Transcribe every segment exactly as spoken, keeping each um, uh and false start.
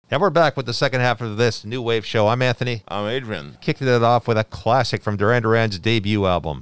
And we're back with the second half of this New Wave show. I'm Anthony. I'm Adrian. Kicking it off with a classic from Duran Duran's debut album.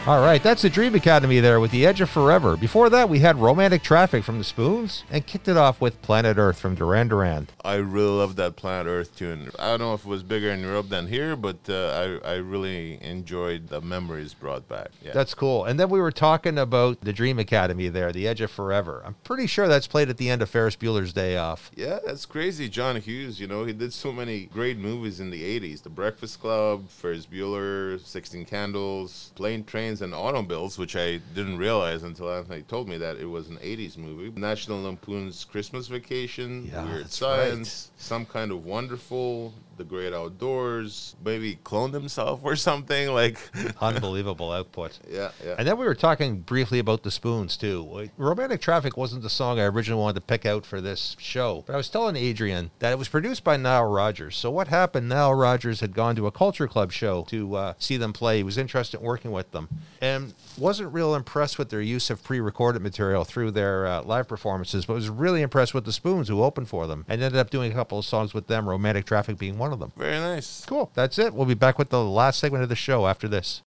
All right, that's the Dream Academy there with The Edge of Forever. Before that, we had Romantic Traffic from the Spoons and kicked it off with Planet Earth from Duran Duran. I really love that Planet Earth tune. I don't know if it was bigger in Europe than here, but uh, I, I really enjoyed the memories brought back. Yeah. That's cool. And then we were talking about the Dream Academy there, The Edge of Forever. I'm pretty sure that's played at the end of Ferris Bueller's Day Off. Yeah, that's crazy. John Hughes, you know, he did so many great movies in the eighties. The Breakfast Club, Ferris Bueller, sixteen Candles, Plane, Trains, and Automobiles, which I didn't realize until Anthony told me that it was an eighties movie. National Lampoon's Christmas Vacation, Yeah, Weird that's Science, Some Kind of Wonderful, The Great Outdoors, maybe cloned himself or something. Like Unbelievable output. Yeah, yeah. And then we were talking briefly about the Spoons, too. Romantic Traffic wasn't the song I originally wanted to pick out for this show. But I was telling Adrian that it was produced by Nile Rodgers. So what happened, Nile Rodgers had gone to a Culture Club show to uh, see them play. He was interested in working with them. And wasn't real impressed with their use of pre-recorded material through their uh, live performances, but was really impressed with the Spoons who opened for them. And ended up doing a couple of songs with them, Romantic Traffic being one of them. Very nice. Cool. That's it. We'll be back with the last segment of the show after this.